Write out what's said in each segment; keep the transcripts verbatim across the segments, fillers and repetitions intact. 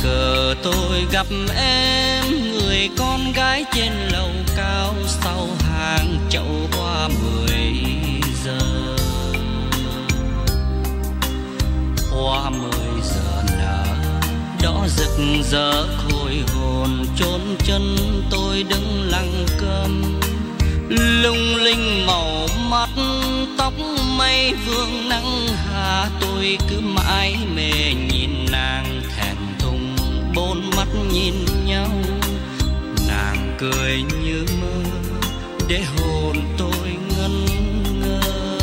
cờ tôi gặp em, người con gái trên lầu cao sau hàng chậu hoa mười giờ. Hoa mười giờ nở đỏ rực rỡ khôi hồn, chốn chân tôi đứng lặng câm. Lung linh màu mắt tóc mây vương nắng hạ, tôi cứ mãi mê nhìn nàng thẹn thùng bốn mắt nhìn nhau. Nàng cười như mơ để hồn tôi ngẩn ngơ.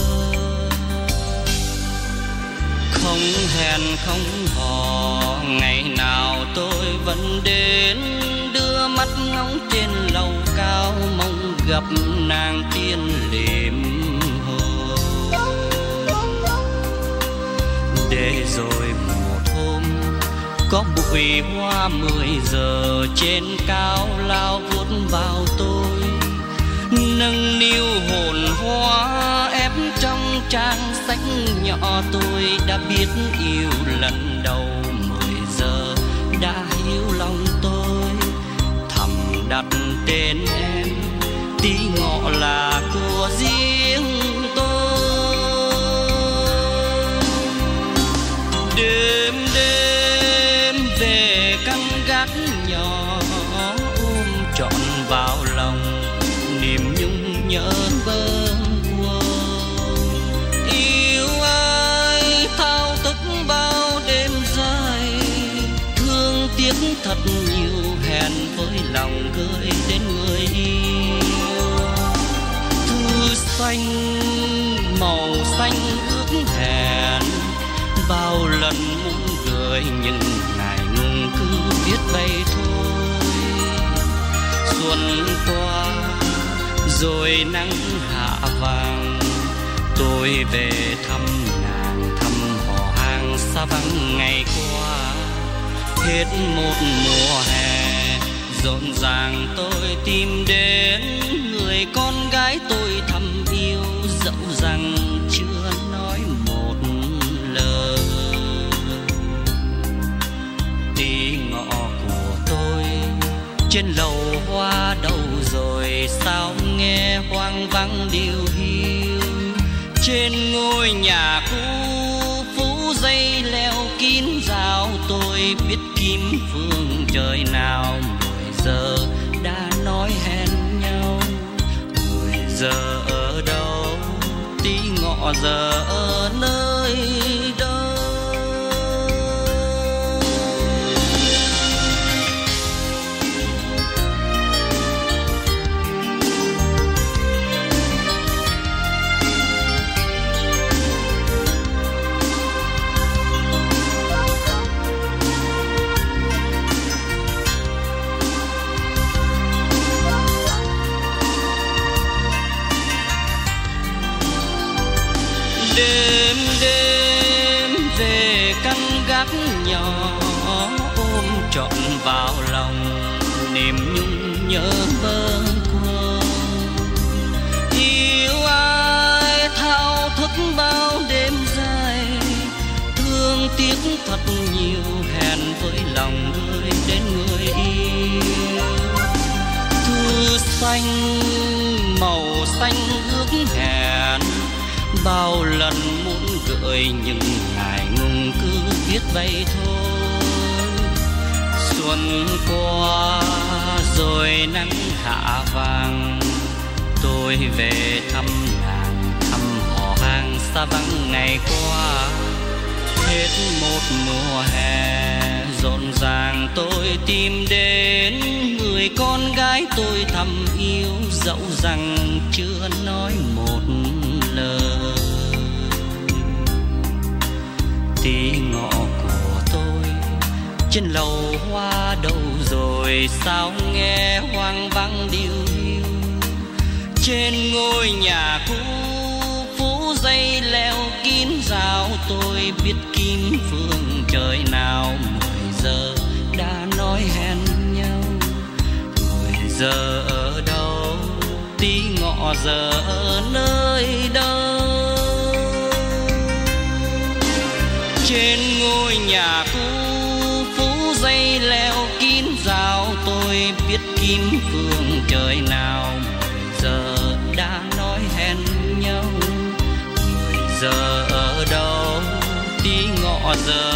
Không hẹn không hò ngày nào tôi vẫn đến, đưa mắt ngóng trên lầu cao mong gặp nàng tiên liệm hồ. Để rồi một hôm có bụi hoa mười giờ trên cao lao vút vào tôi, nâng niu hồn hoa ép trong trang sách nhỏ. Tôi đã biết yêu lần đầu mười giờ đã hiểu lòng tôi, thầm đặt tên em tí ngọ là của riêng tôi. Đêm đêm về căn gác nhỏ ôm trọn vào lòng niềm nhung nhớ bâng khuâng. Yêu ai thao thức bao đêm dài, thương tiếc thật nhiều hẹn với lòng gửi đến người yêu. Thư xanh màu xanh ước hẹn, bao lần muốn gửi nhưng ngại ngùng cứ viết bay thôi. Xuân qua rồi nắng hạ vàng, tôi về thăm nàng thăm họ hàng xa vắng ngày qua. Hết một mùa hè rộn ràng tôi tìm đến, người con gái tôi thầm yêu dẫu rằng chưa nói một lời. Tí ngọ của tôi trên lầu hoa đâu rồi, sao nghe hoang vắng điều hiu. Trên ngôi nhà cũ phủ dây leo kín rào, tôi biết kim phương trời nào mười giờ đã nói hẹn nhau. Mười giờ ở đâu, tí ngọ giờ ở nơi đâu. Đêm đêm về căn gác nhỏ ôm trọn vào lòng niềm nhung nhớ bâng khuâng. Yêu ai thao thức bao đêm dài, thương tiếc thật nhiều hẹn với lòng gửi đến người yêu. Thư xanh màu xanh ước hẹn, bao lần muốn gửi nhưng ngại ngùng cứ viết bay thôi. Xuân qua rồi nắng hạ vàng, tôi về thăm nàng thăm họ hàng xa vắng ngày qua. Hết một mùa hè rộn ràng tôi tìm đến, người con gái tôi thầm yêu dẫu rằng chưa nói một lời. Tí ngọ của tôi trên lầu hoa đâu rồi, sao nghe hoang vắng điều hiu. Trên ngôi nhà cũ phủ dây leo kín rào, tôi biết kim phương trời nào mười giờ đã nói hẹn nhau. Mười giờ ở đâu, tí ngọ giờ ở nơi đâu. Trên ngôi nhà cũ phủ dây leo kín rào tôi biết kim phương trời nào. Mười giờ đã nói hẹn nhau, mười giờ ở đâu tí ngọ giờ